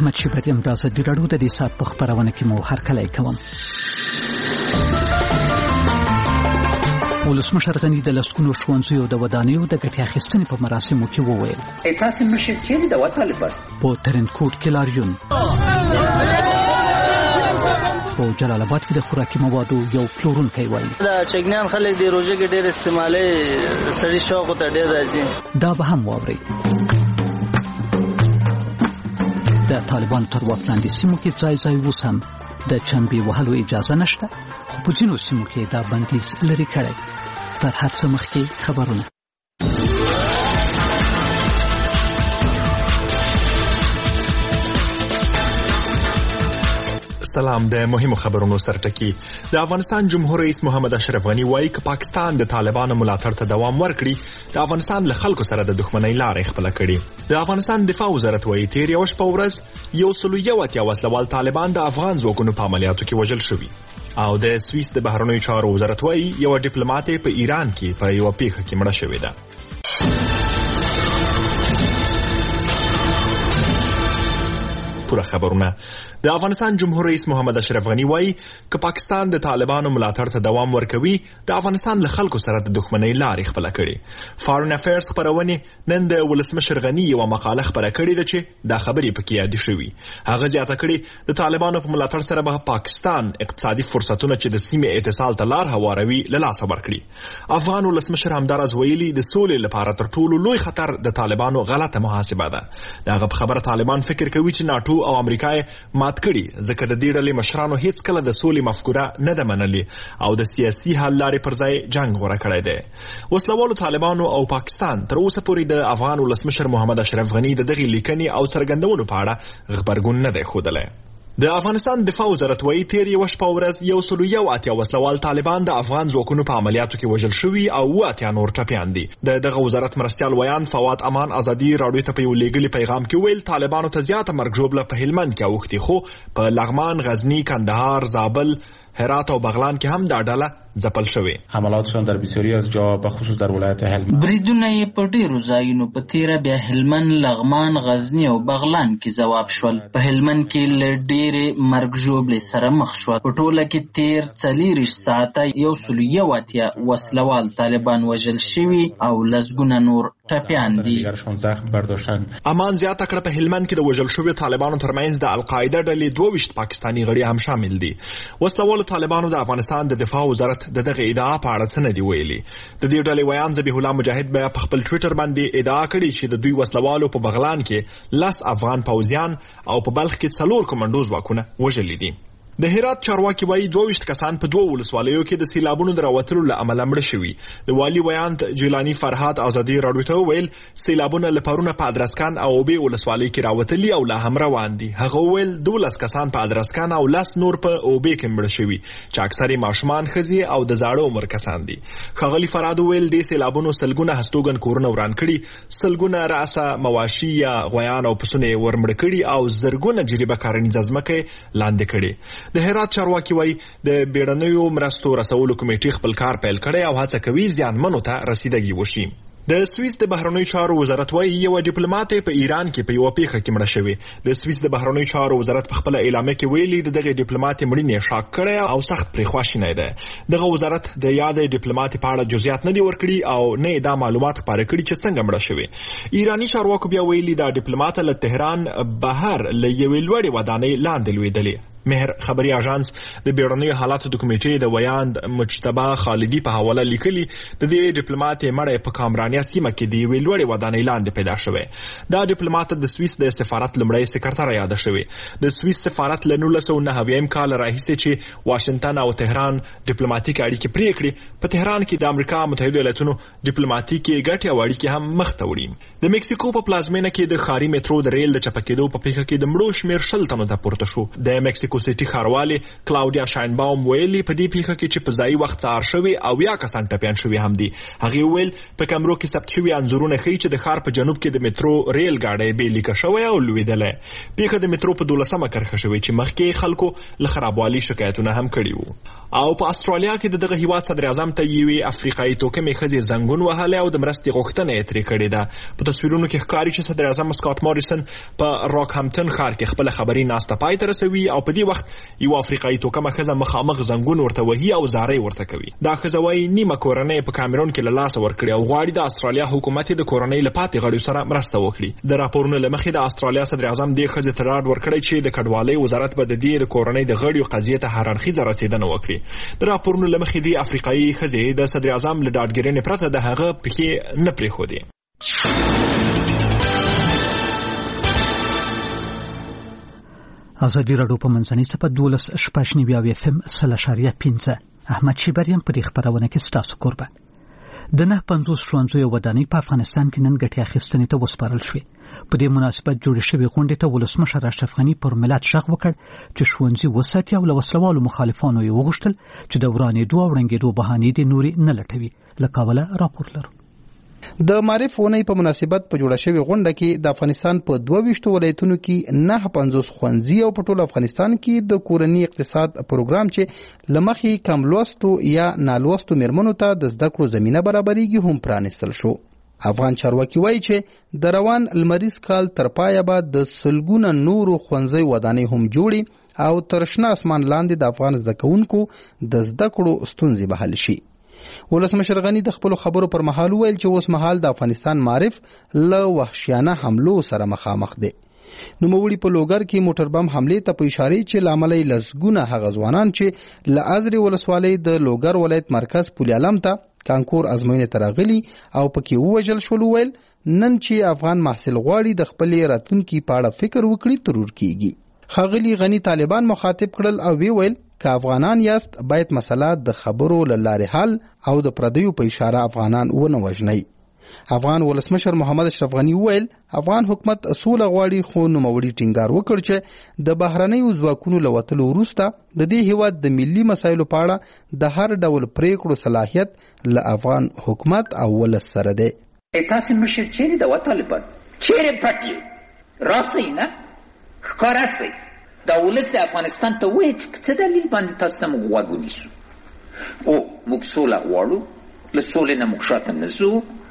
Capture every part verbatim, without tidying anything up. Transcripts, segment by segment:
احمد شیبری هم د ازادي راډیو د دې ساعت په خپرونه کې مو هرکلی کوم. ولسمشر غني د لسګونو ښوونځیو د ودانیو د ګټې اخیستنې په مراسمو کې وویل تاسې مشر چیرې د وطالبان په ترنکوټ کې لاریون، په جلال آباد کې د خوراکي موادو یو پلورونکی وایي دا چکنیان خلک د روژې کې ډېر استعمالوي، سړي شوق ته ډېر راځي. دا به هم واورئ. د طالبانو تر واک لاندې سیمو کې ځای ځای اوس هم د چنبې وهلو اجازه نشته، خو په ځینو سیمو کې دا بندیز لرې کړی. تر هر څه مخکې خبرونه. سلام. د مهمو خبرونو سرټکی. د افغانستان جمهور رئیس محمد اشرف غنی وایي که پاکستان د طالبانو ملاتړ ته دوام ورکړي، د افغانستان له خلکو سره د دښمنۍ لارې خپله کړي. د افغانستان دفاع وزارت وایي تیر یوه شپه ورځ یو سلو یو اتیا وسلوال طالبان د افغان ځواکونو په عملیاتو کې وژل شوي. او د سویس د بهرنیو چارو وزارت وایي یوه ډیپلومات په ایران کې په یوه پیښه کې مړه شوې ده. پوره خبرونه. د افغانستان جمهور رئیس محمد اشرف غنی وایي که پاکستان د طالبانو ملاتړ ته دوام ورکوي، د افغانستان له خلکو سره د دښمنۍ لارې خپله کړي. فارن افیرز خپرونې نن د ولسمشر غنی یوه مقاله خپره کړې ده چې دا خبرې پکې یادې شوي. هغه زیاته کړې د طالبانو په ملاتړ سره به پاکستان اقتصادي فرصتونه چې د سیمې اتصال ته لار هواروي له لاسه ورکړي. افغان ولسمشر همداراز ویلي د سولې لپاره تر ټولو لوی خطر د طالبانو غلطه محاسبه ده. د هغه په خبره طالبان فکر کوي چې ناټو او امریکا مات کړي، ځکه د دې ډلې مشرانو هیڅ کله د سولې مفکوره نه ده منلې او د سیاسي حل لارې پر ځای جنگ غوره کړی دی. وسلوالو طالبانو او پاکستان تر اوسه پورې د افغان ولسمشر محمد اشرف غنی د دغې لیکنې او څرګندونو په اړه غبرګون نه دی ښودلی. د افغانستان دفاع وزارت وایي تیر یوه شپه ورځ یو سلو یو اتیا وسلوال طالبان د افغان ځواکونو په عملیاتو کې وژل شوي او اوه اتیا نور ټپیان دي. د دغه وزارت مرستیال ویان فواد امان ازادي راډیو ته په یو لیږلي پیغام کې ویل طالبانو ته زیاته مرګ ژوبله په هلمند کې اوښتې، خو په لغمان، غزنی، کندهار، زابل، هرات او بغلان کې هم دا ډله ځپل شوې. حملاتشان در بسیاری از جا به خصوص در ولایت هلمند بریدونه یې په ډیرو ځایونو په تیره بیا هلمند، لغمان، غزنی او بغلان کې ځواب شول. په هلمند کې له ډیرې مرګ ژوبلې سره مخ شول. په ټوله کې تیر څلېرویشت ساعته یو سلو یو اتیا وسلوال طالبان وژل شوي او لسګونه نور ټپیان دي. امان زیاته کړه په هلمند کې د وژل شویو طالبانو ترمنځ د القاعده ډلې دوه ویشت پاکستاني غړي هم شامل دي. وسلوالو طالبانو د افغانستان د دفاع وزارت د دغه ادعا په اړه څه نه دي ویلي. د دې ډلې ویان ذبیح الله مجاهد بیا په خپل ټویټر باندې ادعا کړې چې د دوی وسلوالو په بغلان کې لس افغان پوځیان او په بلخ کې څلور کمانډو ځواکونه وژلي دي. د هرات چارواکي وایي دوه ویشت کسان په دوه ولسوالیو کې د سیلابونو د راوتلو له امله مړه شوي. د والي ویاند جیلاني فرهاد ازادي راډیو ته وویل سیلابونه له پرونه په ادرسکان او اوبې ولسوالۍ کې راوتلي او لا هم روان دي. هغه وویل دولس کسان په ادرسکان او لس نور په اوبې کې مړه شوي چې اکثر یې ماشومان، ښځې او د زاړه عمر کسان دي. ښاغلي فرهاد وویل دې سیلابونو سلګونه هستوګن کورونه وران کړي، سلګونه راسه مواشي یا غویان او پسونه یې ورمړه کړي او زرګونه جریبه کرنیزه ځمکه لاندې کړي. د هرات چارواکي وایي د بیړنیو مرستو رسولو کمیټې خپل کار پیل کړی او هڅه کوي زیانمنو ته رسیدګي وشي. د سویس د بهرنیو چارو وزارت وایي یوه ډیپلومات په ایران کې په یوه پیښه کې مړه شوې. د سویس د بهرنیو چارو وزارت په خپله اعلامیه کې ویلي د دغې ډیپلومات مړینې شاک کړی او سخت پرې خواشینی دی. دغه وزارت د یادې ډیپلومات په اړه جزئیات نه دي ورکړي او نه یې دا معلومات خپاره کړي چې څنګه مړه شوې. ایراني چارواکو بیا ویلي دا ډیپلومات له تهران بهر له یوې لوړې ودانۍ لاندې لوېدلې. مهر خبري اژانس د بیړنیو حالاتو د کمیټې د ویاند مجتبی خالدي په حواله لیکلي د دې ډیپلومات مړی په کامرانیا سیمه کې د یوې لوړې ودانۍ لاندې پیدا شوی. دا ډیپلومات د سویس د سفارت لومړی سکرټر یاد شوی. د سویس سفارت له نولس سوه نهه اویایم کال راهیسې چې واشنگټن او تهران ډیپلوماټیک اړیکې پرې کړې، په تهران کې د امریکا متحده ایالاتونو ډیپلوماټیکي ګټې او اړیکې هم مخ ته وړي. د مکسیکو په پلازمینه کې د ښاري میټرو د ریل د چپه کېدو په پیښه کې د مړو شمېر شل تنو ته پورته شو. د مکسیکو مکسیکو سیټي ښاروالې کلاودیا شاینباوم ویلي په دې پیښه کې چې په ځایي وخت څار شوي او یا کسان ټپیان شوي هم دي. هغې وویل په کیمرو کې ثبت شوي انځورونه ښیي چې د ښار په جنوب کې د میټرو ریل ګاډی بې لیکه شوی او لوېدلی. پیښه د میټرو په دولسمه کرښه شوې چې مخکې خلکو له خرابوالي شکایتونه هم کړي وو. او په استرالیا کې د دغه هیواد صدر اعظم ته یوې افریقایي توکمې ښځې زنګون وهلی او د مرستې غوښتنه یې ترې کړې ده. په تصویرونو کې ښکاري چې صدر اعظم سکاټ ماریسن په راکهمپټن ښار کې خپله خبري ناسته پای ته رسوي او په دې وخت یوه افریقایي توکمه ښځه مخامخ زنګون ورته وهي او زارۍ ورته کوي. دا ښځه وایي نیمه کورنۍ په کامرون کې له لاسه ورکړې او غواړي د استرالیا حکومت د کورنۍ له پاتې غړیو سره مرسته وکړي. د راپورونو له مخې د استرالیا صدر اعظم دې ښځې ته ډاډ ورکړی چې د کډوالۍ وزارت به د دې د کورنۍ د غړیو قضیې ته هر اړخیزه رسېدنه وکړي. د راپورونو له مخې دې افریقایي ښځې د صدر اعظم له ډاډګیرنې پرته د هغه پښې نه پرېښودې. ازادي راډیو په منځنۍ څپه دولس شپږ نوي او اف ام سل اشاریه پنځه احمد شیبریم په دې خپرونه کې ستاسو کوربه. د نه پنځوس ښوونځیو ودانۍ په افغانستان کې نن ګټې اخیستنې ته وسپارل شوې. په دې مناسبت جوړې شوې غونډې ته ولسمشر اشرف غني پر ملت غږ وکړ چې ښوونځي وساتي او له وسلوالو مخالفانو یې وغوښتل چې د ورانېدو او ړنګېدو بهانې دې نورې نه لټوي. له کابله راپور لرو. د معرف ونې په مناسبت په جوړه شوې غونډه کې د افغانستان په دوه ویشتو ولایتونو کې نه پنځوس ښوونځي او په ټول افغانستان کې د کورني اقتصاد پروګرام چې له مخې کم لوستو یا نالوستو میرمنو ته د زده کړو زمینه برابرېږي هم پرانیستل شو. افغان چارواکي وایي چې د روان لمریز کال تر پایه به د سلګونه نورو ښوونځي ودانۍ هم جوړي او تر شنه اسمان لاندې د افغان زده کوونکو د زده کړو ستونزې به حل شي. ولسمشر غني د خپل خبرو پر مهال ویل چې اوس مهال د افغانستان معرف له وحشیانه حملو سره مخامخ دی. نوموړي په لوګر کې موټر بم حملې ته په اشاره چې لامل یې لسګونه هغه ځوانان چې له ازرې ولسوالۍ د لوګر ولایت مرکز پل علم ته کانکور ازموینې ته راغلي او پکې ووژل شول. ویل نن چې افغان محصل غواړي د خپلې راتلونکي په اړه فکر وکړي ترور کیږي. ښاغلي غني طالبان مخاطب کړل او وی ویل که افغانان یاست باید مسله د خبرو له لارې حل او د پردیو په اشاره افغانان ونه وژنئ. افغان ولسمشر محمد اشرف غني ویل افغان حکومت سوله غواړي خو نوموړي ټینګار وکړ چې د بهرنیو ځواکونو له وتلو وروسته د دې هیواد د ملي مسایلو په اړه د هر ډول پریکړو صلاحیت له افغان حکومت او ولس سره دی. تاسو مشر چیرې د طالبان چیرې پټي راسي نه ښکاره سي دا ولس افغانستان ته وایي چې په څه دلیل باندې تاسو ته موږ غوږ ونیسو. او موږ سوله غواړو، له سولې نه موږ شاته نه ځو،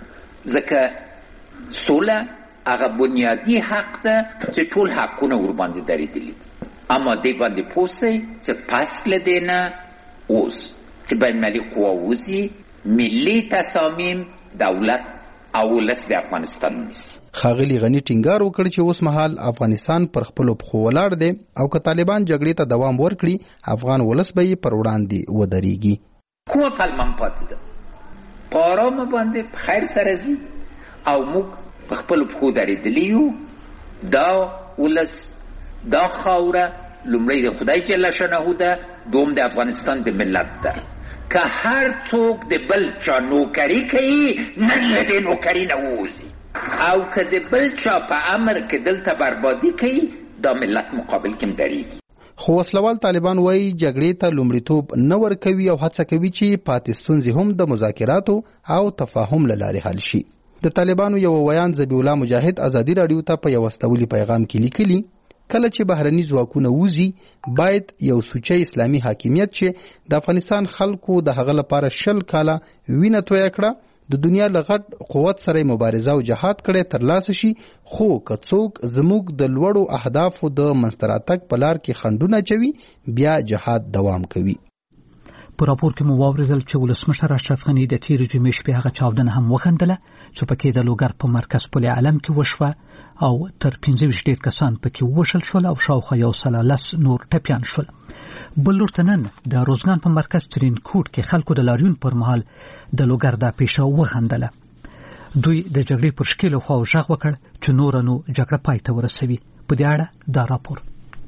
ځکه سوله هغه بنیادي حق ده چې ټول حقونه ورباندې درېدلي. اما دې باندې پوه سئ چې پس له دې نه اوس چې بین‌المللي قوه وځي، ملي تصامیم دولت او ولس د افغانستان ونیسي. ښاغلي غني ټینګار وکړ چې اوس مهال افغانستان پر خپلو پښو ولاړ دی او که طالبان جګړې ته دوام ورکړي افغان ولس به یې پر وړاندې ودرېږي. کومه پلمه پاتې ده په ارامه باندې په خیر سره ځي او موږ په خپلو پښو درېدلي یو. دا ولس دا خاوره لومړی د خدای جل شانه ده، دوم د افغانستان د ملت ده. که هر څوک د بل چا نوکري کوي نن له دې نوکري نه ووځي، او که د بل چا په امر کې دلته بربادي کوي دا ملت مقابل کې درېږي. خو وسلوال طالبان وایي جګړې ته لومړیتوب نه ورکوي او هڅه کوي چې پاتې ستونزې هم د مذاکراتو او تفاهم له لارې حل شي. د طالبانو یو ویان ذبیح الله مجاهد ازادي راډیو ته په یو استولي پیغام کې لیکلي کله چې بهرني ځواکونه وځي باید یو سوچه اسلامي حاکمیت چې د افغانستان خلکو د هغه لپاره شل کاله وینه تویه کړه د دنیا له غټ قوت سره مبارزه او جهاد کړي ترلاسه شي، خو که څوک زموږ د لوړو اهدافو د منځته راتګ په لار کې خنډونه اچوي بیا جهاد دوام کوي. په راپور کې مو واورېدل چې ولسمشر اشرف غني د تېرې جمعې شپې هغه چاودنه هم وغندله چې پکې د لوګر په مرکز پل علم کې وشوه او تر پنځه ویشت ډېر کسان پکې ووژل شول او شاوخوا یو سل لس نور ټپیان شول. بل لور ته نن د روزګان په مرکز ترینکوټ کې خلکو د لاریون پر مهال د لوګر دا پیښه وغندله. دوی د جګړې پر شکیلو خواو غږ وکړ چې نوره نو جګړه پای ته ورسوي. په دې اړه دا راپور.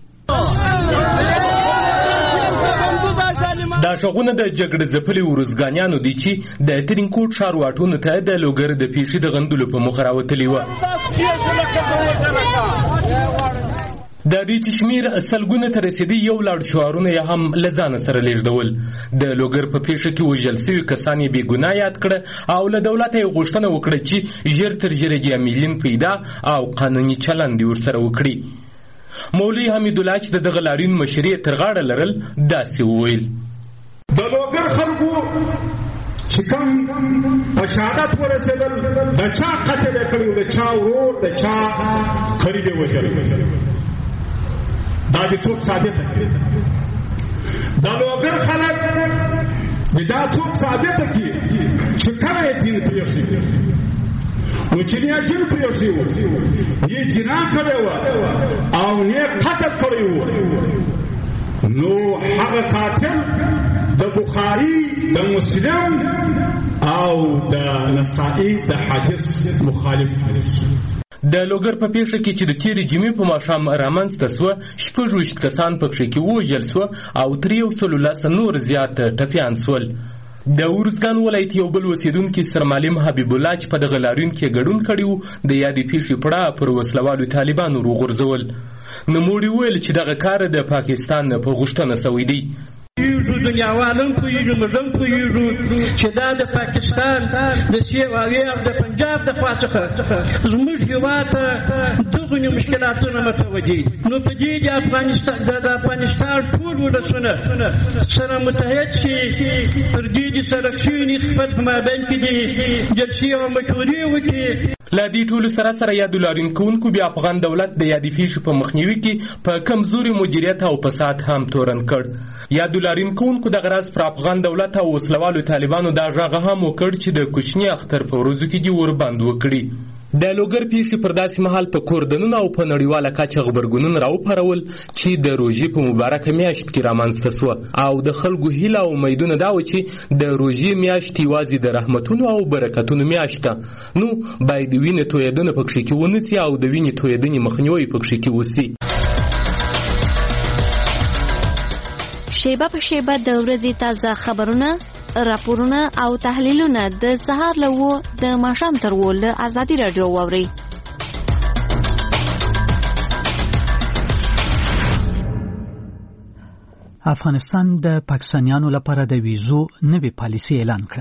دا شغونه د جګړې ځپلي ورزګانیانو دي چې د ترینکوټ ښار واټونو ته د لوګر د پیښې د غندلو په موخه راوتلي وه. د دې چې شمیر سلګونه ته رسیدي یو لاړ شعارونه یې هم له ځانه سره لیږدول. د لوګر په پیښه کې وژل سوي کسان یې بېګناه یاد کړه او له دولته یې غوښتنه وکړه چې ژر تر ژره جاملین پیدا او قانوني چلند یې ورسره وکړي. مولوي حمیدالله چې د دغه لاریون مشري یې تر غاړه لرل داسې وویل: د لوګر خلکو چې کوم په شهادت ورسېدل د چا قتل یې کړی، د چا ورور، د چا خرید یې وژلی، دا چې څوک ثابته کړي. دا لوګر خلک دا څوک ثابته کړي چې کله یې دین پرېښی نو چې نه یې دین پرېښی و، یې جنا کړی و او نه یې قتل کړی و، نو هغه قاتل د بخاري، د مسلم او د نسائی د حدیث مخالف دی. د لوګر په پیښه کې چې د تیرې جمعې په ماښام رامنځته سوه، شپږ ویشت کسان پکښې کې ووژل سوه او تر یو سلو لس نور زیات ټپیان سول. د ارزګان ولایت یو بل اوسېدونکي سرمعلم حبیب الله چې په دغه لاریون کې ګډون کړی و، د یادې پیښې پړه پر وسلوالو طالبانو وغورځول. نوموړي وویل چې دغه کار د پاکستان په غوښتنه سوی دی. دنیاوالم پوهېږو، موږ هم پوهېږو چې دا د پاکستان د سیواوې او د پنجاب د خوا څخه زموږ هېواد ته دغونې مشکلاتونه متوجه دي. نو په دې د افغانستان د افغانستان ټول ولسونه سره متحد شي، پر دې د سړک شوي خپل په مابین کې د جلسې او مشورې وکړي. له دې ټولو سره سره یادو لاریون کوونکو بیا افغان دولت د یادې پیښې په مخنیوي کې په کمزوري مدیریت او فساد هم تورن کړ. یادو لاریون کوونکو دغه راز پر افغان دولت او وسلوالو طالبانو دا غږ هم وکړ چې د کوچني اختر په ورځو کې دې ورباند وکړي. د لوګر پیښې پر داسې مهال په کوردنونو او په نړیواله کچه غبرګونونه راوپارول چې د روژې په مبارکه میاشت کې رامنځته سوه او د خلکو هیله او امیدونه دا و چې د روژې میاشت یوازې د رحمتونو او برکتونو میاشت ده، نو باید د وینې تویېدنه پکښې کې ونه سي او د وینې تویېدنې مخنیوی پکښې کې وسي. شیبه په شیبه د ورځې تازه خبرونه، راپورونه او تحلیلونه د سهار له اوه د ماښام تر اوه له ازادي راډیو واورئ. افغانستان د پاکستانیانو لپاره د ویزو نوې پالیسي اعلان کړه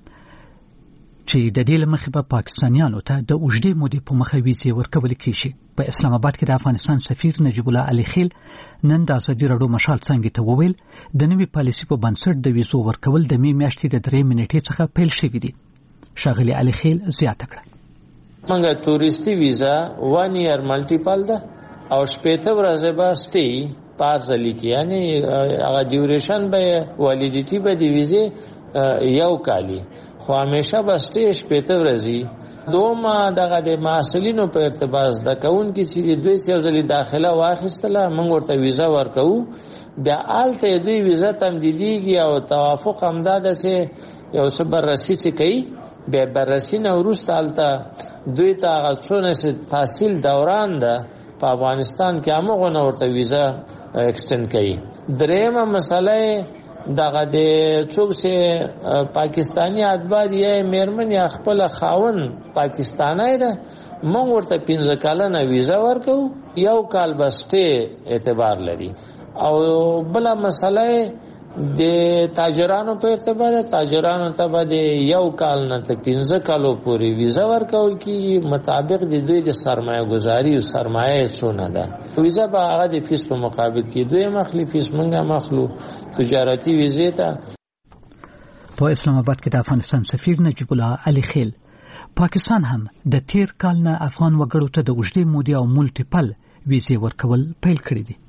چې د دې له مخې به پاکستانیانو ته د اوږدې مودې په مخه ویزې ورکول کېږي. په اسلام آباد کې د افغانستان سفیر نجیب الله علي خیل نن د ازادي راډیو مشال څنګه ته وویل د نوې پالیسي په بنسټ د ویزو ورکول د مې میاشتې د درې منټې څخه پیل شوی دی. ښاغلي علي خیل زیاته کړه: څنګه تورستی ویزا وان ایئر ملټیپل ده او شپږ ورځې به سټي پارزلی کې، یعنی هغه ډیوریشن به والیډیټي به دی ویزه یو کالی، خو همیشه به سټي شپږ ورځې. دوما دغه د محصلینو په ارتباط د کون کې چې دوی سیاسي داخله واخیستله، موږ ورته ویزا ورکو، بیا آلته دوی ویزا تمدیدیږي او توافق همداده چې یو څه بررسي چې کوي، بیا بررسي نه وروسته آلته دوی ته هغه څونه تحصیل دوران ده په افغانستان کې همغه نه ورته ویزا ایکسټند کوي. درېیمه مسله دغه د څوک چې پاکستانی اتباع یا میرمن یا خپل خاون پاکستانی ده، موږ ورته پنځه کلنه ویزا ورکو، یو کال بسته اعتبار لري. او بل مسله د تاجرانو په ارتباط ده، تاجرانو ته به د یو کال نه تر پنځه کالو پورې ویزا ورکول کېږي مطابق د دوی د سرمایه گذاري او سرمایه څونه ده. ویزا به هغه د فیس په مقابل کې دوی مخلي فیس مونږه مخلو تجارتي ویزې ته. په اسلام آباد کې د افغانستان سفیر نجیب الله علي خیل پاکستان هم د تیر کال نه افغان وګړو ته د اوږدې مودې او ملټیپل ویزې ورکول پیل کړي دي.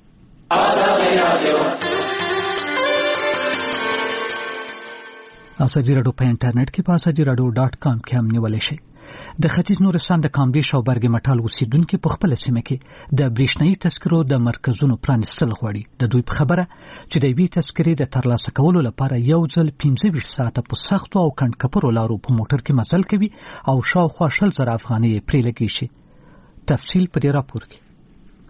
ازادي راډیو په انټرنیټ کې په ازادي راډیو ډاټ کام کې هم نیولی شئ. د ختیځ نورستان د کامدیش او برګ مټال اوسیدونکو په خپل سیمه کې د برېښنايي تذکرو د مرکزونو پرانیستل غواړي. د دوی په خبره چې د وی تذکرې د ترلاسه کولو لپاره یو ځل پنځه ویشت ساعته په سختو او کڼکپرو لارو په موټر کې مزل کوي او شاوخوا شل زره افغانۍ پرې لګي شي. تفصیل په دې راپور کې.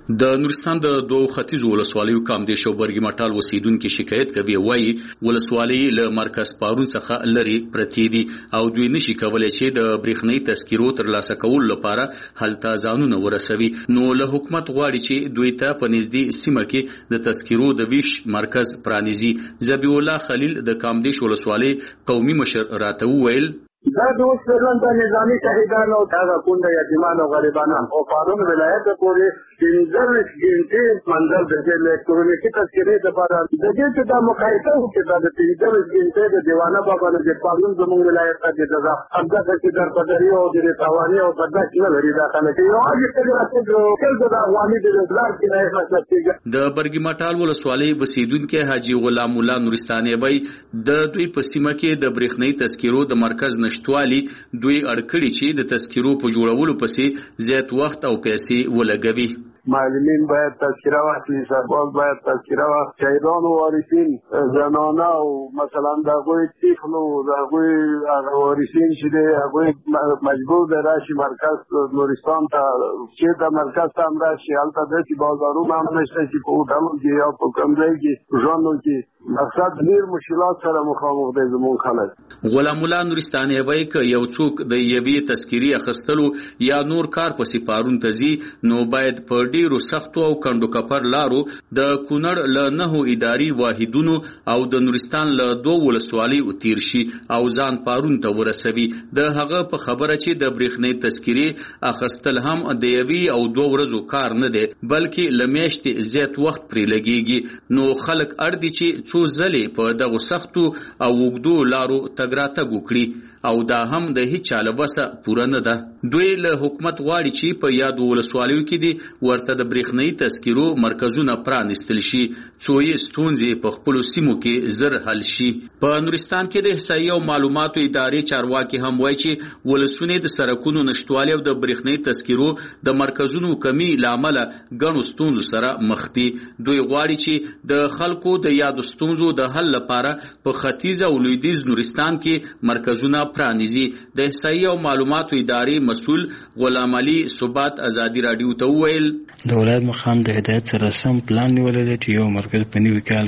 د نورستان د دوه ختیځو ولسوالیو کامدیش او برګی مټال اوسیدونکو شکایت کوي وایي ولسوالۍ له مرکز پارون څخه لري پرتی دي او دوی نشي کولای چې د برېښنايي تذکیرو ترلاسه کول لپاره هلته ځانونه ورسوي. نو له حکومت غواړي چې دوی ته په نږدې سیمه کې د تذکیرو د ویش مرکز پرانیزي. ذبیح الله خلیل د کامدیش ولسوالۍ قومي مشر راته وویل دا دوست پرلن دا نظامی شهیدان او دا کونده یتیمان او غریبانان او پارون ولایت پورې پنځلس ګنټې منځل د الکترونیکي تذکرې لپاره د دې چې دا مقایسه وکړي دا د پنځلس ګنټې د دیوانه بابا د پارون زموږ ولایت ته د ځا همدا چې در پدری او د تاوانی او بدش نه لري دا کنه چې یو اړ څه راځي کله دا غوامي د بلار کې نه مسلسل د برګی مټال ولسوالۍ بسیدونکو حاجی غلام الله نورستاني وای د دوی په سیمه کې د برېښنايي تذکرو د مرکز نشټوالي دوی اړکړي چې د تذکرو په جوړولو پسې زیات وخت او پیسې ولګوي. معلمین باید تذکره واخلي، سرباز باید تذکره واخلي، شهیدان و وارثین زنانه او مثلا د هغوی طفلو د هغوی وارثین چې دی هغوی مجبور دی راشي مرکز نورستان ته چې د مرکز ته هم راشي. هلته داسې بازارونه هم نشته چې په هوټلو کې یا په کوم ځای کې ژوندو کې مقصد ډېر مشکلات سره مخامخ دی زموږ خلک. غلام الله نورستاني وایي که یو څوک د یوې تذکرې اخیستلو یا نور کار پسې پارون ته ځي نو باید په ډیرو سختو او کندو کپر لارو د کونړ له نهو اداري واحدونو او د نورستان له دوه ولسوالیو تیر شي او ځان پارون ته ورسوي. د هغه په خبره چې د برېښنايي تذکرې اخیستل هم د یوې او دوه ورځو کار نه دی بلکې له میاشتې زیات وخت پرې لګیږي. نو خلک اړ دي چې څو ځلې په دغو سختو او اوږدو لارو تګ راتګ وکړي او دا هم د هیڅ چا له وسه پوره نه ده. دوی له حکومت غواړي چې په یادو ولسوالیو کې دي ورته د برېښنايي تذکرو مرکزونه پرانیستل شي څو یې ستونزې په خپلو سیمو کې زر حل شي. په نورستان کې د احصایې او معلوماتو ادارې چارواکي هم وایي چې ولسونه د سړکونو نشتوالي او د برېښنايي تذکرو د مرکزونو کمی له امله ګڼو ستونزو سره مخ دي. دوی غواړي چې د خلکو د یادو ستونزو د حل لپاره په ختیځ او لویدیځ نورستان کې مرکزونه پرانیزي. د احصایې او معلوماتو ادارې مسؤل غلام علي ثبات ازادي رادیو ته وویل د ولایت مقام د هدایت سره سم پلان نیولې دی چې یو مرکز په نوي کال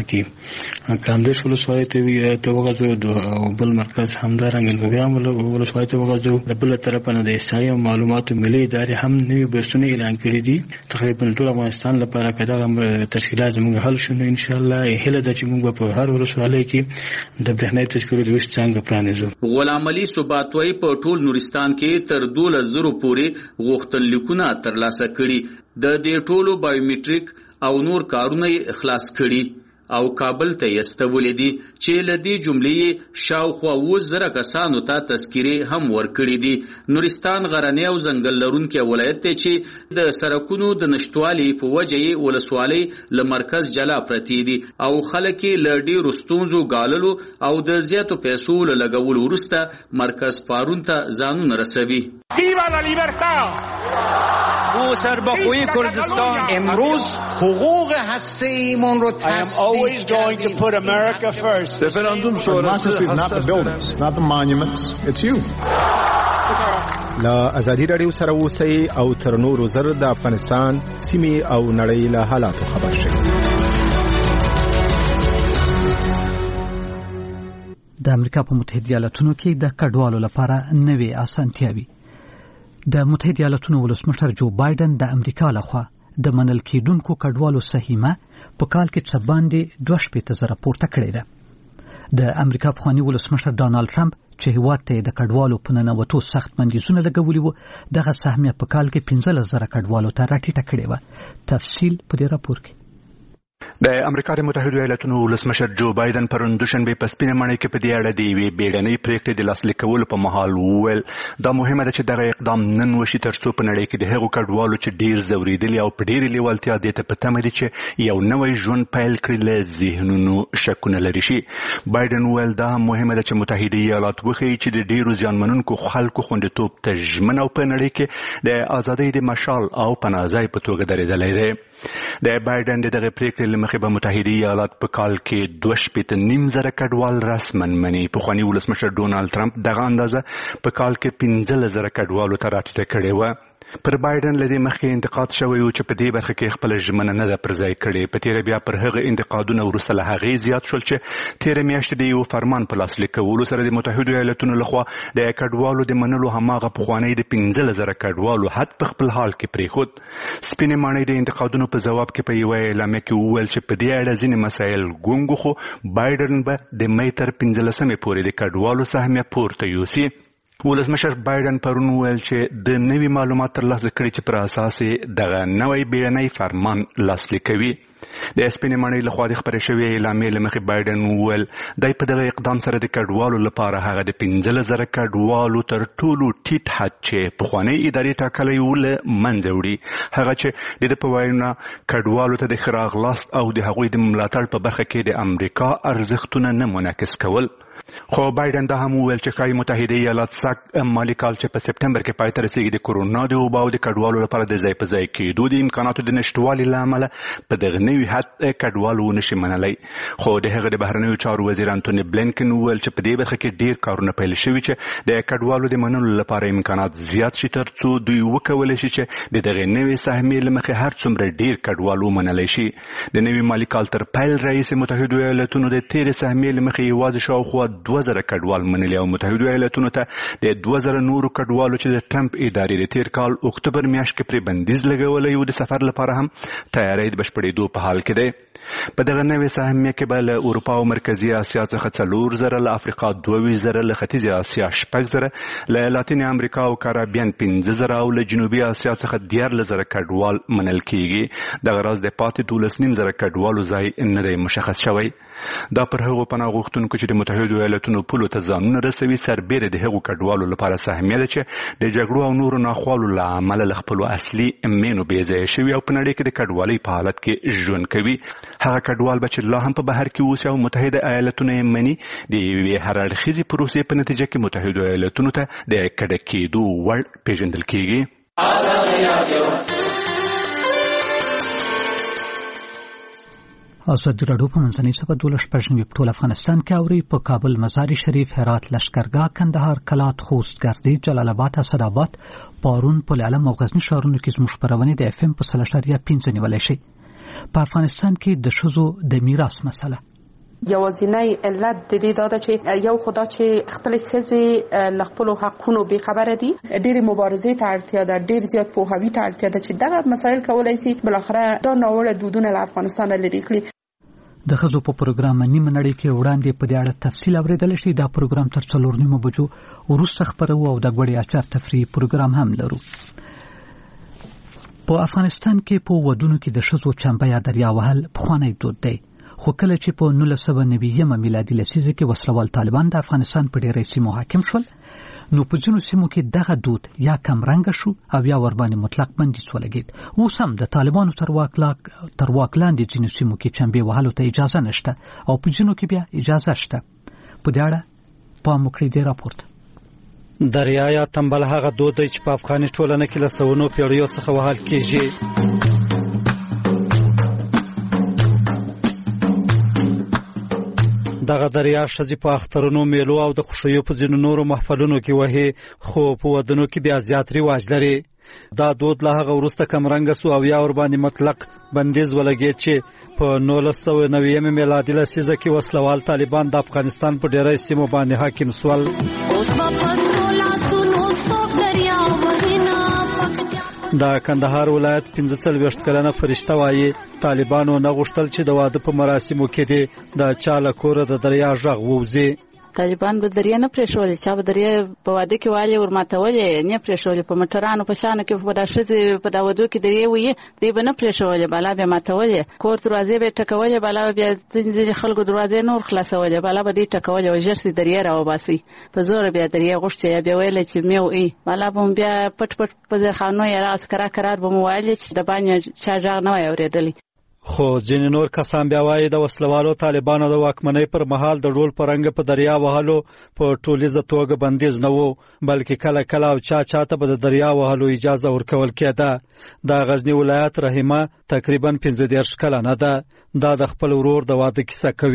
کې کامدیش ولسوالۍ ته وغځو او بل مرکز همدارنګه لوګرام ولسوالۍ ته وغځو. د بل طرفه نه د احصایې او معلوماتو ملي ادارې هم نوي بحثونه اعلان کړي دي. تقریبا ټول افغانستان لپاره که دغه تشکیلات زموږ حل شو نو انشاءالله هیله ده چې موږ په هر ولسوالۍ کې د برېښنايي تذکرو د ویش څانګه پرانیزو. غلام علي ثبات وایي په ټول نورستان کې تر دولس زرو پورې غوښتنلیکونه ترلاسه کړي. د دې ټولو بایومټریک او نور کارونه یې خلاص کړي او کابل ته یې استولې دي چې له دې جملې شاوخوا اووه زره کسانو ته تذکرې هم ورکړي دي. نورستان غرنی او ځنګل لرونکی ولایت دی چې د سړکونو د نشتوالي په وجه یې ولسوالۍ له مرکز جلا پرتې دي او خلک یې له ډېرو ستونزو ګاللو او د زیاتو پیسو له لګولو وروسته مرکز پارون ته ځانونه رسوي. او سربخوی کردستان امروز حقوق هسته‌ایمون رو always going to put America first. The referendum democracy is not the buildings, it's not the monuments, it's you. لا ازادي رادیو سره اوسئ او تر نورو زر د افغانستان سیمې او نړۍ له حالاتو خبر شئ. د امریکا په متحده ایالاتونو کې د کډوالو لپاره نوې اسانتیاوي. د متحده ایالاتونو ولسمشر جو بایدن د امریکا لخوا د منل کېدونکو کډوالو سهمه په کال کې څه باندې دوه شپېته زره پورته کړې ده. د امریکا پخوانی ولسمشر ډانالډ ټرمپ چې هیواد ته د کډوالو په ننوتو سخت بندیزونه لګولي وو دغه سهمه په کال کې پنځلس زره کډوالو ته راټیټه کړې وه. تفصیل په دې راپور کې. د امریکا د متحده ایالاتونو ولسمشر جو بایدن پرون دوشنبه په سپینه ماڼۍ کې په دې اړه د یوې بیړنۍ پریکړې د لاسلیک کولو په مهال وویل دا مهمه ده چې دغه اقدام نن وشي ترڅو په نړۍ کې د هغو کډوالو چې ډیر ځورېدلي او په ډېرې لیوالتیا دې ته په تمه دي چې یو نوی ژوند پیل کړي له ذهنونو شکونه لرې شي. بایدن وویل دا هم مهمه ده چې متحده ایالات وښیي چې د ډېرو زیانمنونکو خلکو خوندیتوب ته ژمن او په نړۍ کې د ازادۍ د مشال او پناه ځای په توګه درېدلی دی. د بایدن د دغه پریکړې له مخې به متحده ایالات په کال کې دوه شپېته نیم زره کډوال رسما مني. پخواني ولسمشر ډونالډ ټرمپ دغه اندازه په کال کې پنځلس زره کډوالو ته راټیټه کړې وه. پر بایدن لدی مخکې انتقاد شوی و چې په دې برخه کې خپل ژمنه نه ده پر ځای کړې. په تیره بیا پر هغه انتقادونه وروسته له هغې زیات شول چې تیره میاشت د یو فرمان په لاسلیک کولو سره د متحدو ایالتونو لخوا د کډوالو د منلو هماغه پخوانی د پنځلس زره کډوالو حد په خپل حال کې پرېښود. سپینې ماڼۍ د انتقادونو په ځواب کې په یوه اعلامیه کې وویل چې په دې اړه ځینې مسایل ګونګ خو بایدن به د می تر پنځلسمې پورې د کډوالو سهمیه پورته یوسي. ولسمشر بایدن پرون وویل چې د نوي معلومات ترلاسه کړي چې پر اساس یې دغه نوی بیړنی فرمان لاسلیک کوي. د سپینې ماڼۍ لخوا د خپرې شوې اعلامیې له مخې بایدن وویل دی په دغه اقدام سره د کډوالو لپاره هغه د پنځلس زره کډوالو تر ټولو ټیټ حد چې پخوانۍ ادارې ټاکلی و له منځه وړي. هغه چې د ده په وینا کډوالو ته د ښه راغلاست او د هغوی د ملاتړ په برخه کې د امریکا ارزښتونه نه منعکس کول. خو بایدن دا هم وویل چې ښایي متحده ایالات سږ مالي کال چې په سپټمبر کې پای ته رسیږي د کورونا د وبا او د کډوالو لپاره د ځای په ځای کېدو د امکاناتو د نشتوالي له امله په دغه نوي حد کډوالو ونشي منلی. خو د هغه د بهرنیو چارو وزیر انتوني بلینکن وویل چې په دې برخه کې ډېر کارونه پیل شوي چې د کډوالو د منلو لپاره امکانات زیات شي تر څو دوی وکولی شي چې د دغې نوې سهمیې له مخې هر څومره ډېر کډوال ومنلی شي. د نوي مالي کال تر پیل رئیس متحدو ایالتونو د تېرې سهمیې له مخې یوازې شاوخوا دوه زره کډوال منلي او متحدو ایالتونو ته د دوه زره نورو کډوالو چې د ټرمپ ادارې د تېر کال اکتوبر میاشت کې پرې بندیز لګولی و د سفر لپاره هم تیاری د بشپړېدو په حال کې دی. په دغه نوې سهمیه کې به له اروپا او مرکزي اسیا څخه څلور زره، له افریقا دوه ویشت زره، له ختیځې اسیا شپږ زره، له لاتین امریکا او کارابین پنځه زره او له جنوبي اسیا څخه دیارلس زره کډوال منل کیږي. دغه راز د پاتې دولس نیم زره کډوالو ځای نه دی مشخص شوی. دا پر هغو پناه غوښتونکو چې د متحدو ایالتونو پولو ته ځانونه رسوي سربیره د هغو کډوالو لپاره سهمیه ده چې د جګړو او نورو ناخوالو له امله له خپلو اصلي مینو بې ځایه شوي او په نړۍ کې د کډوالۍ په حالت کې ژوند کوي. هغه کډوال به چې لا هم په بهر کې اوسي او متحده ایالتونه یې مني د یوې هر اړخیزې پروسې په نتیجه کې متحدو ایالتونو ته د کډه کېدو وړ پیژندل کېږي. ازادي راډیو په منځنۍ سبا دولس شپږ نوي په ټول افغانستان کې اوري. په کابل، مزار شریف، هرات، لشکرګاه، کندهار، کلات، خوست، ګردې، جلال آباد، اسداباد، پارون، پل علم او غزني ښارونو کې زموږ خپرونې د اف ام په سل اشاریه پنځه نیولی شي. په افغانستان کې د ښځو د میراث مسله یوازینی علت د دې دا ده چې یو خدا چې خپل ښځې له خپلو حقونو بې خبره دي، ډېرې مبارزې ته اړتیا ده، ډېر زیات پوهاوي ته اړتیا ده چې دغه مسایل کولی شي بالاخره دا ناوړه دودونه له افغانستانه لرې کړي. د ښځو په پروګرام نیمه نړۍ کې وړاندې په دې اړه تفصیل اورېدلی شي. دا پروګرام تر څلور نیمو بجو وروسته خپروو او د ګوړې اچار تفریح پروګرام هم لرو. په افغانستان کې په ودونو کې د ښځو چمبه یا دریا وهل پخوانی دود دی. خو کله چې په نولس سوه نوي میلادي لسیزه کې وسلوال طالبان د افغانستان په ډېرې سیمو حاکم شول، نو په ځینو سیمو کې دغه دود یا کم رنګه شو او یا ورباندې مطلق بندیز ولګېد. اوس هم د طالبانو تر واک لاندې ځینو سیمو کې چمبې وهلو ته اجازه نشته او په ځینو کې بیا اجازه شته. په دې اړه پام وکړئ دې راپورته. دریا یا تنبل هغه دود دی چې په افغاني ټولنه کې له سوونو پیړیو څخه وهل کېږي. دغه دریا ښځې په اخترونو، میلو او د خوښیو په ځینو نورو محفلونو کې وهي، خو په ودونو کې بیا زیات رواج لري. دا دود له هغه وروسته کمرنګه سو او یا ورباندې مطلق بندیز ولګېد چې په نولس سوه نوي میلادي لسیزه کې وسلوال طالبان د افغانستان په ډېری سیمو باندې حاکم سول. د کندهار ولایت پنځه څلوېښت کلنه فرشته وایي طالبانو نه غوښتل چې د واده په مراسمو کې دې د چا له کوره د دریا غږ ووځي. طالبان به دریا نه پرېښولې، چا به دریا په واده کې والې ورماتولې نه پرېښولې. په موټرانو په شانو کې په دا ښځې په دا ودو کې دریا وي دی به نه پرېښولې، بالا به ماتولې. کور دروازې به ټکولې، بالا بیا ځینې خلکو دروازې نور خلاصولې، بالا به دې ټکولې او ژر سي دریا راوباسي. په زور بیا دریا غوښتې یا بیا ویلې چې میو ای بالا به بیا پټ پټ په ځخانو یا عسکر قرار به مو وایي چې د باندې چا ژغ نه وای اورېدلی. خو ځینې نور کسان بیا وایي د وسلوالو طالبانو د واکمنۍ پر مهال د ډول په رنګ په دریا وهلو په ټولیزه توګه بندیز نه وو، بلکې کله کله او چا چاته به د دریا وهلو اجازه ورکول کېده. د غزني ولایت رحیمه تقریبا پنځه دېرش کلنه ده. دا د خپل ورور د واده کیسه کوي.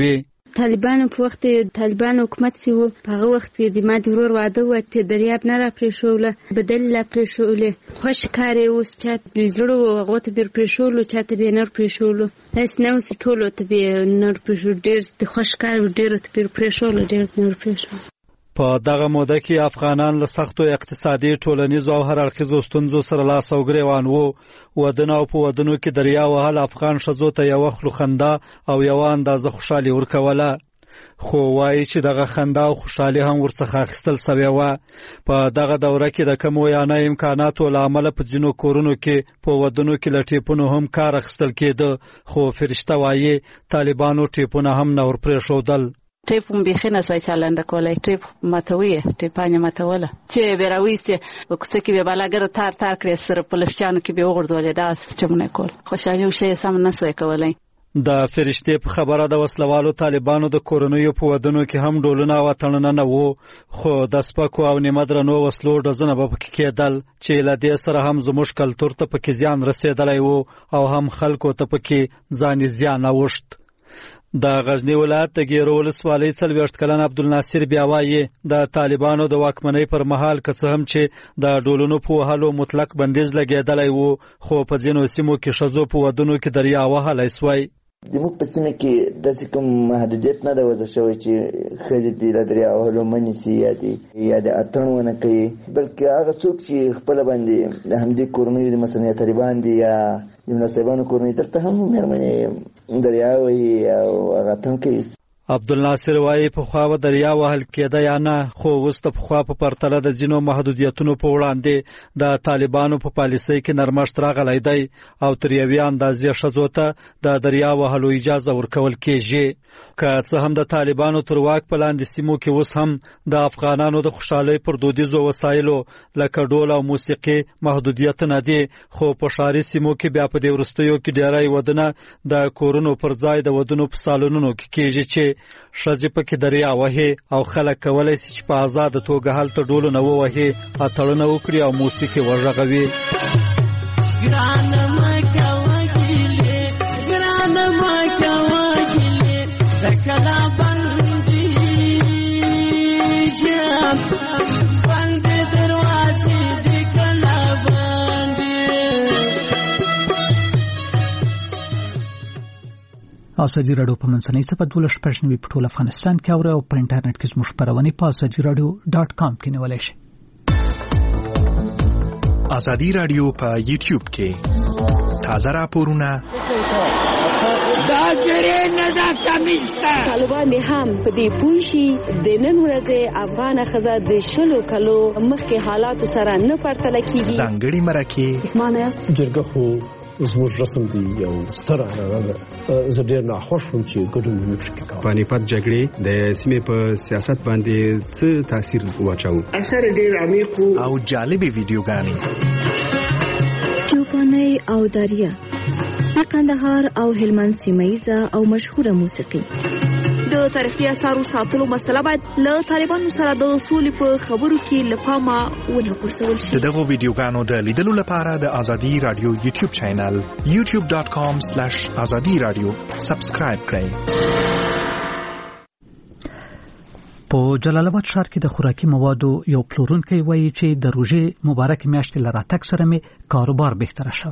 طالبانو په وخت طالبان حکومت سی وو په هغه وخت کې د مادي ورور واده و ته دریاب نه را پرېښوله بدل لا پرېښولې خوش کار اوس چاته زړه هغه ته بیر پرېښولو چاته به نه پرېښولو هیڅ نو سی ټولو ته به نه پرېښول ډېر د خوش کار ډېر ته بیر پرېښول ډېر نه پرېښول. په دغه موده کې افغانان له سختو اقتصادي ټولنیزو او هر اړخیزو ستونزو سره لاس او ګریوان وو. ودونه او په ودونو کې دریا وهل افغان ښځو ته یوه خلو خندا او یوه اندازه خوشحالي ورکوله، خو وایي چې دغه خندا او خوشحالي هم ورڅخه اخیستل سوې وه. په دغه دوره کې د کمو یا نه امکاناتو له امله په ځینو کورونو کې په ودونو کې له ټیپونو هم کار اخیستل کېده، خو فرشته وایي طالبانو ټیپونه هم نه ورپرېښودل. ټیپ هم بیخي نه سوی چالنده کولی، ټیپ ماتوي ټیپانې ماتوله چې به راویستې په کوڅه کې به بلاګره تار تار کړې سره په لښچانو کې به وغورځولې دا چمونه کول خوشحالي وشی سم نه سوی کولی. د فرشتې په خبره د وسلوالو طالبانو د کورنیو په ودونو کې هم ډولونه او اتڼونه نه وو، خو د سپکو او نیمه درنو وسلو ډزونه به پکې کېدل چې له دې سره هم زموږ کلتور ته پکې زیان رسېدلی وو او هم خلکو ته پکې ځاني زیان اوښت. د غزنی ولایت د ګیرو ولسوالۍ څلوېښت کلن عبدالناصر بیا وایي د طالبانو د واکمنۍ پر مهال که څه هم چې د ډولونو په وهلو مطلق بندیز لګېدلی وو، خو په ځینو سیمو کې ښځو په ودونو کې دریا وهلی سوی. زموږ په سیمه کې داسې کوم محدودیت نه ده وضع شوی چې ښځې دې له دریا وهلو منې سي یا دې یا د اتڼ ونه کوي، بلکې هغه څوک چې خپله باندې د همدې کورنیو د مثلا طالبان دي یا د مناسبانو کورنۍ دلته هم مېرمنې دریا وهي او هغه اتڼ کوي. عبدالناصر وایي پخوا به دریا وهل کېده یا نه، خو اوس د پخوا په پرتله د ځینو محدودیتونو په وړاندې د طالبانو په پالیسۍ کې نرمښت راغلی دی او تر یوې اندازې ښځو ته د دریا وهلو اجازه ورکول کېږي. که څه هم د طالبانو تر واک په لاندې سیمو کې اوس هم د افغانانو د خوشحالۍ پر دودیزو وسایلو لکه ډول او موسیقي محدودیتونه دي، خو په ښاري سیمو کې بیا په دې وروستیو کې ډیری ودونه د کورونو پر ځای د ودونو په سالونونو کې کېږي چې ښځې پکې دریا وهي او خلک کولی شي چې په ازاده توګه هلته ډولونه ووهي، اتڼونه وکړي او موسیقي وغږوي. ازادي راډیو په منځنۍ صفحه دولس شپږ نوي په ټول افغانستان کې اوري او په انټرنیټ کې زموږ خپرونې په ازادي راډیو ډاټ کام کې نیولای شئ. ازادي راډیو په یوټیوب کې تازه راپورونه دا زری نه دا کمیستا طالبان هم په دې پوښي د نن ورځې افغان خزه د شلو کلو مخکې حالات سره نه پرتل کیږي. ځانګړي مرکه اسمانه جرګه خو زموږ رسم دی یو ستر عنعنه ده. زه ډېر ناخوښ وم چې ګډون مې پکې کاوه. پانیپت جګړې د سیمې په سیاست باندې څه تاثیر واچاوه؟ اثر ډېر عمیق او جالبې ویډیوګانې چوپانۍ او دریا قندهار او هلمند سیمه او مشهوره موسیقي. د تاریخي اثارو ساتلو مسله باید له طالبانو سره د سولې په خبرو کې له پامه ونه غورځول شي. دغه ویډیوګانو د لیدلو لپاره د ازادي رادیو یوټیوب چینل یوټیوب ډاټ کام سلیش ازادي رادیو سبسکرایب کړئ. په جلال آباد ښار کې د خوراکي موادو یو پلورونکی وایي چې د روژې مبارک میاشتې له راتګ سره مې کاروبار بهتره شوی.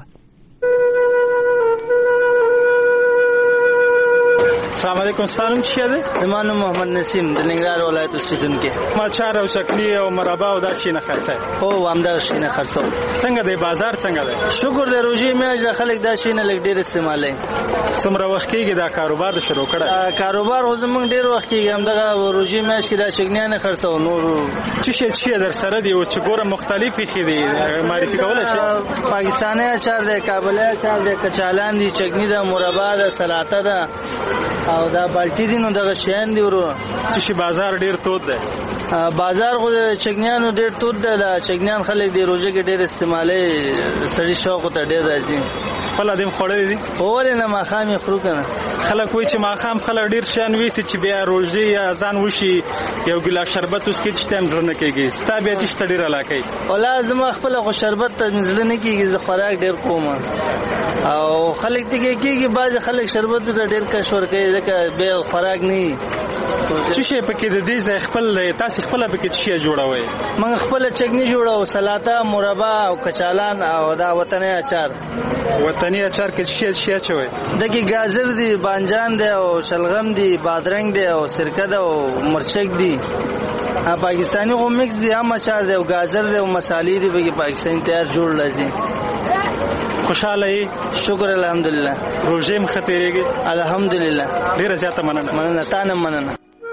السلام علیکم. ستاسو څه ده؟ زما نوم محمد نسیم د ننګرهار ولایت اوسیدونکو. ما چار او چکنی او مربا او دا شي نه خرڅه. او همدا شي نه خرڅو. څنګه دی بازار څنګه دی؟ شکر دی روزي میاشت خلک دا شي نه لګ ډیر استعمالي. څومره وخت کېږي دا کاروبار شروع کړه؟ کاروبار خو زمونږ ډیر وخت کېږي همدا روزي میاشت کې دا چکنی نه خرڅو. نور څه شي چې در سره دی او چې ګوره مختلفې خې دي معرفي کولای شي؟ پاکستاني اچار دی، کابلی اچار دی، کچالان دي، چکنی ده، مربا ده، سلاطه ده او دا بالټی دي. نو دغه شیان دی ورو چې بازار ډیر تود دی. بازار خو چکنیانو ډېر تود دی دا چکنیان خلک دی روزه کې ډېر استعمالي سړي شوق ته ډېر راځي خپل دیم خوړې دي اول نه ماخام یې خورو کنه خلک وایي چې ماخام خلک ډېر شان ویسي چې بیا روزه یا ځان وشي یو ګلاس شربت اوس کې چې تم ځرنه کېږي ستا بیا چې ډېر علاقه ولا زما خپل خو شربت ته ځلنه کېږي زه خوراک ډېر کوم او خلک ته کېږي بعض خلک شربت ته ډېر کشور کوي ځکه بیا خوراک نه چې شي پکې د دې ځای خپل تاسو خپل پکې چې جوړوي موږ خپل چکنی جوړو سلاته مربا او کچالان او دا وطني اچار وطني اچار کې شي شي چوي دغه گازر دی بانجان دی او شلغم دی بادرنګ دی او سرکه دی او مرچک دی پاکستانی غو مکس دی هم اچار دی او گازر دی او مصالې دی به پاکستاني تیار جوړ لازم خوشاله شکر الحمدلله روزه مختیریږي الحمدلله ډیره زیاته مننه مننه تانه مننه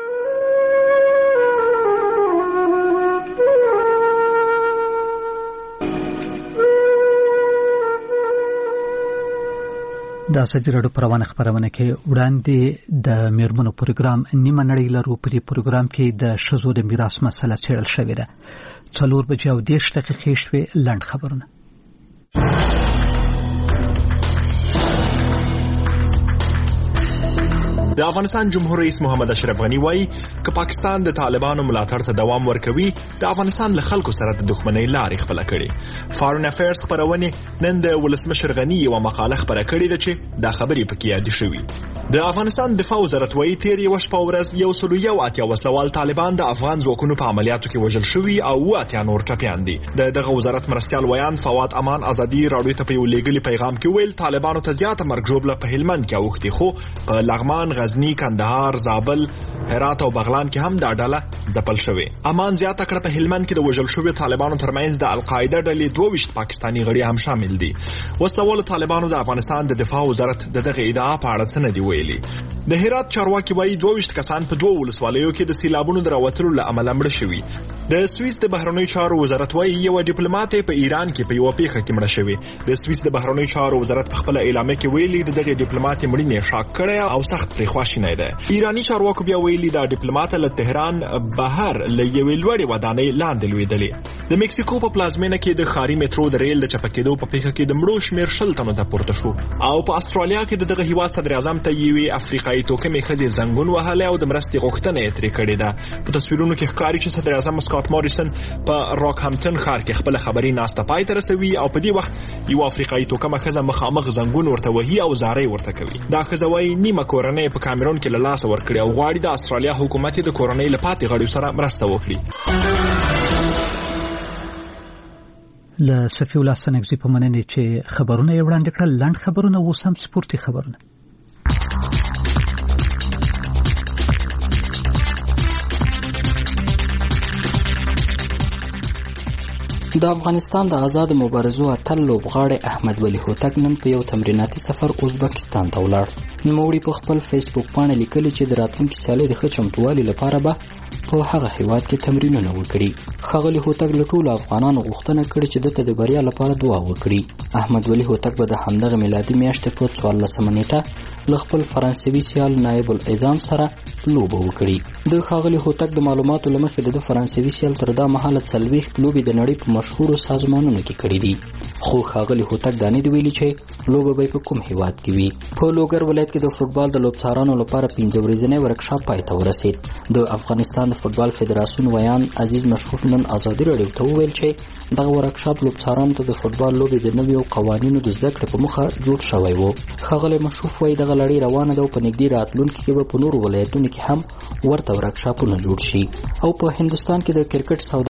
د ازادي راډیو پروانه خبرونه کې وړاندې د میرمنو پروګرام نیمه نړۍ لرو په پروګرام کې د شذو د میراث مسله څېړل شوې ده څلور بجې او دېرش دقیقې شوې لنډ خبرونه د افغانستان جمهور رئیس محمد اشرف غنی وایي چې پاکستان د طالبانو ملاتړ ته دوام ورکوي د افغانستان له خلکو سره د دښمنۍ لارې خپل کړي فارن افیرز خبرونه نن د ولسمشر غنی یو مقاله خبره کړې ده چې دا خبرې پکې یاد شوي د افغانستان دفاع وزارت وایي تیر یو شپه ورځ یو سل یو اتیا وسلوال طالبان د افغان ځواکونو په عملیاتو کې وژل شوي او اتیا نور ټپیان دي د دغه وزارت مرستيال ویان فواد امان ازادي راډیو ته په یو لیګلي پیغام کې ویل طالبانو ته زیاته مرګ ژوبله په هلمند کې اوختي خو په لغمان غزنی کندهار زابل هرات او بغلان کې هم دا ډله ځپل شوې امان زیاته کړه په هلمند کې د وژل شوي طالبانو ترمنځ د القاعده ډلې دوه ویشت پاکستانی غړي هم شامل دي وسلوال طالبانو د افغانستان د دفاع وزارت د دغه ادعا په اړه څه نه دی ویلي د هرات چارواکي وایي دوه ویشت کسان په دوه ولسوالیو کې د سیلابونو دراوتلو له امله مړه شوي د سویس د بهرنیو چارو وزارت وایي یو ډیپلوماټ په ایران کې په یو پیښه کې مړه شوی د سویس د بهرنیو چارو وزارت په خپل اعلامیه کې ویلي د دغه ډیپلوماټ مړینه شاک کړی او سخت پرې خواشي نه ده ایرانی چارواکو بیا ویلي دا ډیپلوماټ له تهران بهر له یوې لوړې ودانۍ لاندې لوېدلې د میکسیکو په پلازمینه کې د خاري میټرو د ریل د چپکېدو په پیښه کې د مړو شمیر شل تنو ته پورته شو او په استرالیا کې دغه هیواد صدر اعظم ته یوې افریقایي توکمې خځې زنګون وهله او د مرستې غوښتنه یې ترې کړې ده په تصویرونو کې ښکاري چې صدر اعظم سکاټ موریسن په راکهمپټن ښار کې خپل خبري ناسته پای ته رسوي او په دې وخت یو افریقایي توکمه خځه مخامخ زنګون ورته وهي او زارۍ ورته کوي دا خځه وايي نیمه کورنۍ په کامرون کې له لاسه ورکړي او غواړي د استرالیا حکومت د کورنۍ له پاتې غړو سره مرسته وکړي له صفي الله سنگزي په مننه چې خبرونه یې وړاندې کړل لنډ خبرونه اوس هم سپورتي خبرونه د افغانستان د آزاد مبارزو اتل لوبغاړی احمد ولی هوتک نن په یو تمریناتي سفر ازبکستان ته ولاړ نوموړي په خپل فیسبوک باندې لیکلي چې د راتلونکي سیالۍ د ښه چمتووالي لپاره به په هغه هیواد کې تمرینونه وکړي ښاغلي هوتک له ټولو افغانانو غوښتنه کړې چې دته د بریا لپاره دعا وکړي احمد ولی هوتک به د همدغه میلادي میاشتې په څوارلسمه نیټه له خپل فرانسوي سیال نایب العظام سره لوبه وکړي د ښاغلي هوتک د معلوماتو له مخې د فرانسوي سیال تر دا مهاله څلوېښت لوبې د نړۍ په مشهورو سازمانونو کې کړي دي خو ښاغلي هوتک دا نه دی ویلي چې لوبه به په کوم هیواد کې وي په لوګر ولایت کې د فوټبال د لوبڅارانو لپاره پنځه ورځنی ورکشاپ پای ته ورسید د افغانستان د فوټبال فدراسیون ویان عزیز مشفوف نن ازادي راډیو ته وویل چې دغه ورکشاپ لوبڅارانو ته د فوټبال لوبې د نویو قوانینو د زده کړې په موخه جوړ شوی و ښاغلی مشفوف وایي دغه لړۍ روانه ده او په نږدې راتلونکي کې به په نورو ولایتونو کې هم ورته ورکشاپونه جوړ شي او په هندوستان کې د کرکټ